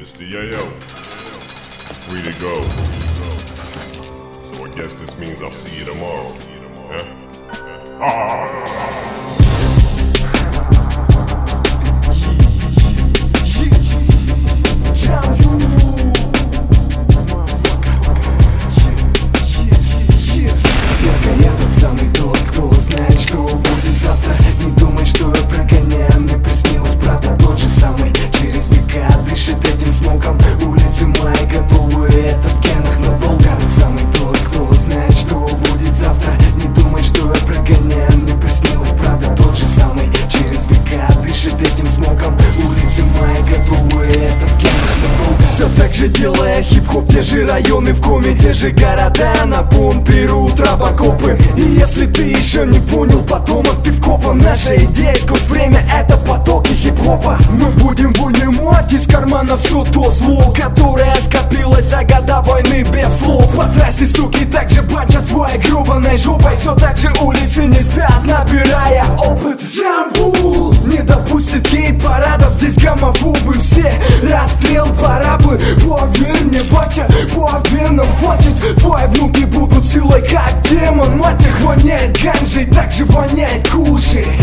Mr. Yayo, free to go. So I guess this means I'll see you tomorrow. Yeah? Детка, я тот самый тот, кто знает, что будет завтра. Не думай, что я прогоняю, мне приснилось, правда, тот же самый. Через века дышит этим смогом улицы мои готовы, это в генах надолго. Тот самый тот, кто знает, что будет завтра. Не думай, что я прогоняю, мне приснилось, правда, тот же самый. Через века дышит этим смогом улицы мои готовы, это в генах надолго. Все так же делая хип-хоп, те же районы в коме, те же города на бунт берут рабокопы. И если ты еще не понял, потомок, ты вкопан. Наша идея сквозь время — это потоки хип-хопа. Мы будем вынимать из кармана все то зло, которое скопилось за года войны без слов. По трассе суки также банчат своей гребаной жопой. Все так же улицы не спят, набирая опыт. Джамбул не допустит гей-парадов, здесь гомофобы все. Расстрел пора бы, поверь мне, батя, поверь нам хватит. Твои внуки будут силой как демон. Мать их воняет ганжей, так же воняет куши.